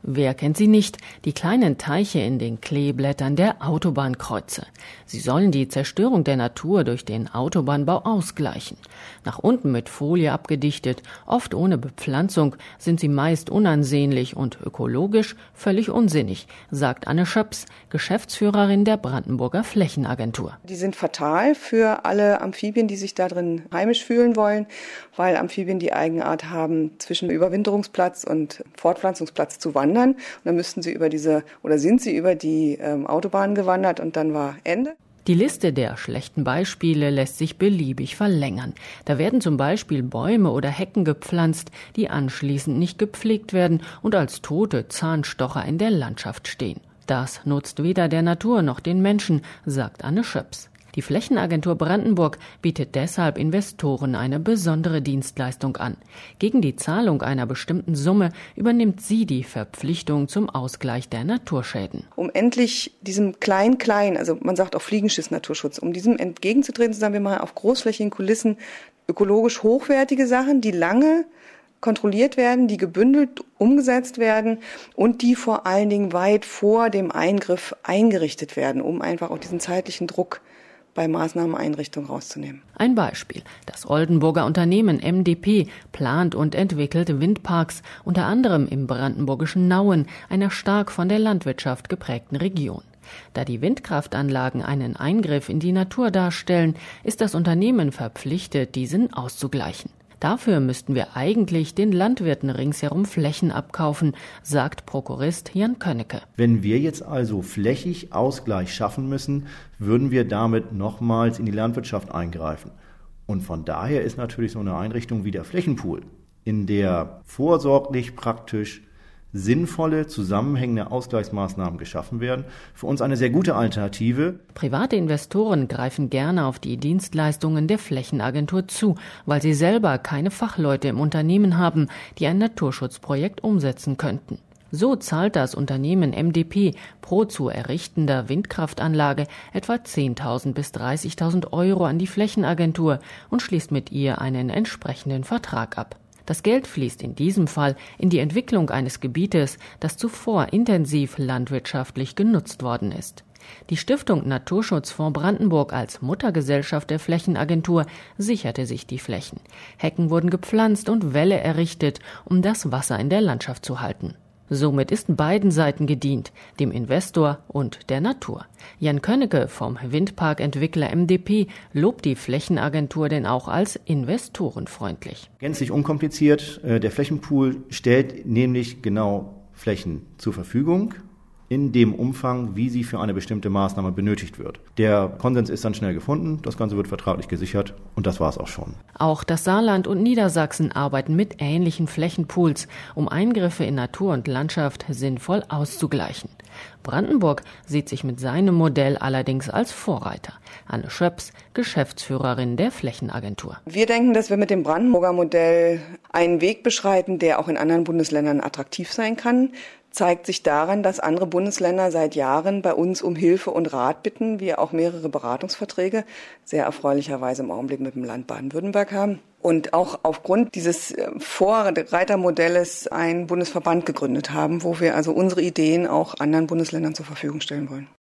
Wer kennt sie nicht? Die kleinen Teiche in den Kleeblättern der Autobahnkreuze. Sie sollen die Zerstörung der Natur durch den Autobahnbau ausgleichen. Nach unten mit Folie abgedichtet, oft ohne Bepflanzung, sind sie meist unansehnlich und ökologisch völlig unsinnig, sagt Anne Schöps, Geschäftsführerin der Brandenburger Flächenagentur. Die sind fatal für alle Amphibien, die sich da drin heimisch fühlen wollen, weil Amphibien die Eigenart haben, zwischen Überwinterungsplatz und Fortpflanzungsplatz zu wandern. Und dann sind sie über die Autobahn gewandert und dann war Ende. Die Liste der schlechten Beispiele lässt sich beliebig verlängern. Da werden zum Beispiel Bäume oder Hecken gepflanzt, die anschließend nicht gepflegt werden und als tote Zahnstocher in der Landschaft stehen. Das nutzt weder der Natur noch den Menschen, sagt Anne Schöps. Die Flächenagentur Brandenburg bietet deshalb Investoren eine besondere Dienstleistung an. Gegen die Zahlung einer bestimmten Summe übernimmt sie die Verpflichtung zum Ausgleich der Naturschäden. Um endlich diesem Klein-Klein, also man sagt auch Fliegenschiss-Naturschutz, um diesem entgegenzutreten, zu sagen, wir machen auf großflächigen Kulissen ökologisch hochwertige Sachen, die lange kontrolliert werden, die gebündelt umgesetzt werden und die vor allen Dingen weit vor dem Eingriff eingerichtet werden, um einfach auch diesen zeitlichen Druck bei Maßnahmeneinrichtungen rauszunehmen. Ein Beispiel. Das Oldenburger Unternehmen MDP plant und entwickelt Windparks, unter anderem im brandenburgischen Nauen, einer stark von der Landwirtschaft geprägten Region. Da die Windkraftanlagen einen Eingriff in die Natur darstellen, ist das Unternehmen verpflichtet, diesen auszugleichen. Dafür müssten wir eigentlich den Landwirten ringsherum Flächen abkaufen, sagt Prokurist Jan Könnecke. Wenn wir jetzt also flächig Ausgleich schaffen müssen, würden wir damit nochmals in die Landwirtschaft eingreifen. Und von daher ist natürlich so eine Einrichtung wie der Flächenpool, in der vorsorglich praktisch sinnvolle, zusammenhängende Ausgleichsmaßnahmen geschaffen werden, für uns eine sehr gute Alternative. Private Investoren greifen gerne auf die Dienstleistungen der Flächenagentur zu, weil sie selber keine Fachleute im Unternehmen haben, die ein Naturschutzprojekt umsetzen könnten. So zahlt das Unternehmen MDP pro zu errichtender Windkraftanlage etwa 10.000 bis 30.000 Euro an die Flächenagentur und schließt mit ihr einen entsprechenden Vertrag ab. Das Geld fließt in diesem Fall in die Entwicklung eines Gebietes, das zuvor intensiv landwirtschaftlich genutzt worden ist. Die Stiftung Naturschutzfonds Brandenburg als Muttergesellschaft der Flächenagentur sicherte sich die Flächen. Hecken wurden gepflanzt und Wälle errichtet, um das Wasser in der Landschaft zu halten. Somit ist beiden Seiten gedient, dem Investor und der Natur. Jan Könnecke vom Windparkentwickler MDP lobt die Flächenagentur denn auch als investorenfreundlich. Gänzlich unkompliziert. Der Flächenpool stellt nämlich genau Flächen zur Verfügung, in dem Umfang, wie sie für eine bestimmte Maßnahme benötigt wird. Der Konsens ist dann schnell gefunden, das Ganze wird vertraglich gesichert und das war es auch schon. Auch das Saarland und Niedersachsen arbeiten mit ähnlichen Flächenpools, um Eingriffe in Natur und Landschaft sinnvoll auszugleichen. Brandenburg sieht sich mit seinem Modell allerdings als Vorreiter. Anne Schöps, Geschäftsführerin der Flächenagentur. Wir denken, dass wir mit dem Brandenburger Modell einen Weg beschreiten, der auch in anderen Bundesländern attraktiv sein kann. Zeigt sich daran, dass andere Bundesländer seit Jahren bei uns um Hilfe und Rat bitten. Wir auch mehrere Beratungsverträge, sehr erfreulicherweise im Augenblick mit dem Land Baden-Württemberg haben. Und auch aufgrund dieses Vorreitermodells einen Bundesverband gegründet haben, wo wir also unsere Ideen auch anderen Bundesländern zur Verfügung stellen wollen.